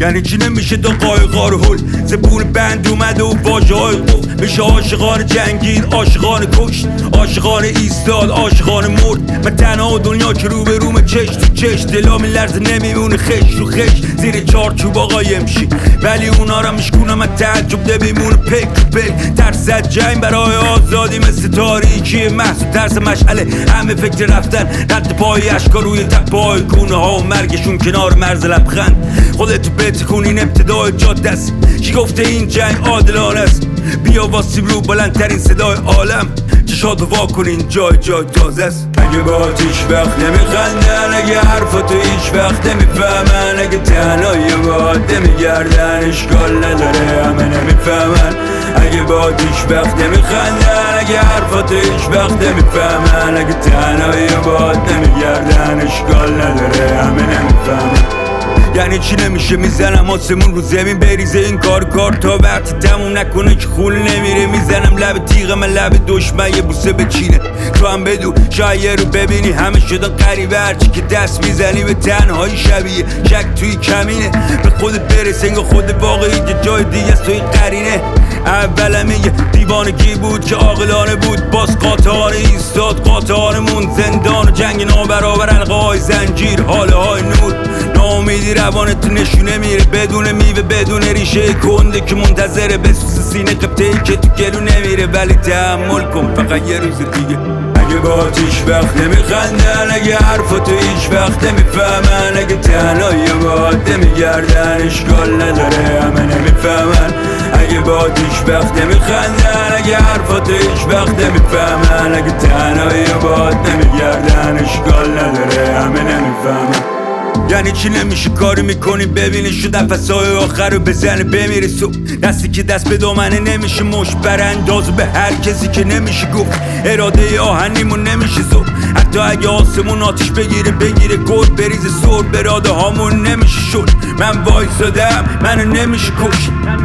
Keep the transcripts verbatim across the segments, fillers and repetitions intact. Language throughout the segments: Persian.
یعنی چی نمیشه دو قایقا رو هل زبون بند اومده و واژه های قف میشه عاشقان جنگید عاشقان کشت عاشقان ایستاد عاشقان مرد من تنها دنیا که رو به روم چش تو چش دلا میلرزه نمیمونه خش رو خش زیر چارچوب آقا یمشی ولی اونا را میشکونم من تعجب نمیمونه پک تو پک ترس جنگ برای آزادی مثل تاریکی محصول ترس مشعله همه فکر رفتن رد پای اشکا روی تپای گونه ها و مرگشون کنار مرز لبخند خودتو بتکون این ابتدای جاده است کی گفته این جنگ عادلانه است بیا واسیم رو بلندترین صدای عالم چشاتو وا کنین جای جای تازه است اگه با هیچ وقت نمیخندن اگه حرفاتو هیچ وقت نمیفهمن اگه تنهایی باد نمیگردن اشکال نداره همه نمیفهمن اگه با هیچ وقت نمیخندن اگه حرفاتو هیچ وقت نمیفهمن اگه تنهایی باد نمیگردن اشکال نداره همه نمیفهمن یعنی چی نمیشه میزنم آسمون رو زمین بریزه این کار کار تا وقتی تموم نکنه که خول نمیره میزنم لب تیغ من لب دشمن یه بوسه بچینه تو هم بدو شاید رو ببینی همه شدن قریبه هرچی که دست میزنی به تنهایی شبیه شک توی کمینه به خودت برس انگار خود واقعی که جای دیگه است توی قرینه اولم میگه دیوانگی بود که عاقلانه بود باز قاطعانه ایستاد قاطعانمون زندان و جنگ نابرابر حلقه های زنجیر حاله های نور ناامیدی روانت نشونه میره بدون میوه بدون ریشه کنده که منتظره بسوس سینه قبطه ای که تو گلو نمیره ولی تحمل کن فقط یه روز دیگه اگه با هیچ وقت نمیخندن اگه حرفاتو هیچ وقت نمیفهمن اگه تنهایی باد نمیگردن اشکال نداره همه نمیفهمن اگه با هیچ وقت نمیخندن اگه حرفاتو هیچ وقت نمیفهمن اگه تنهایی باد نمیگردن اشکال نداره همه نمیفهمن یعنی چی نمیشه کاری میکنی ببینی شو نفسای آخر رو بزنه بمیره صبح دستی که دست به دامنه نمیشه مش برانداز به هر کسی که نمیشه گفت اراده آهنیمون نمیشه زود حتی اگه آسمون آتیش بگیره بگیره گل بریزه سر براده هامون نمیشه شد من وایسادم منو نمیشه کش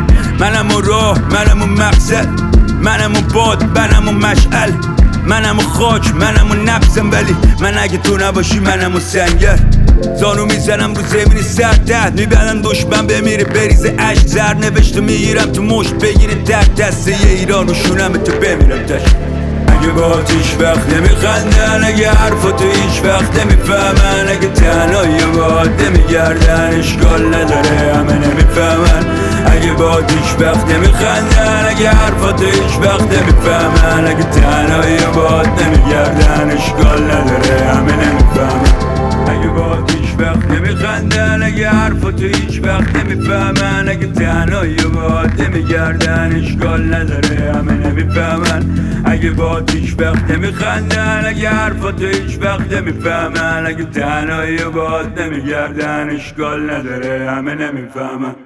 منم و راه منم و مقصد منم و باد منم و مشعل منم و خاک منم و نفسم ولی من اگه تو نباشی منم و سنگر زانو میزنم رو زمینی سر تحت میبندم دشمن بمیره بریزه عشق زر نوشته میگیرم تو مشت بگیره تحت دسته یه ایران و شونم تو بمیرم تش اگه با هیچ وقت نمیخندن اگه حرفاتو هیچ وقت نمیفهمن اگه تنهایی باد نمیگردن اشکال نداره همه نمیفهمن اگه با هیچ وقت نمیخندن اگه حرفاتو هیچ وقت نمیفهمن اگه تنهایی باد نمیگردن اشکال نداره همه نمیفهمن اگه با هیچ وقت نمیخندن اگه حرفاتو هیچ وقت نمیفهمن اگه تنهایی باد نمیگردن اشکال نداره همه نمیفهمن اگه با هیچ وقت نمیخندن اگه حرفاتو هیچ وقت نمیفهمن اگه تنهایی باد نمیگردن اشکال نداره همه نمیفهمن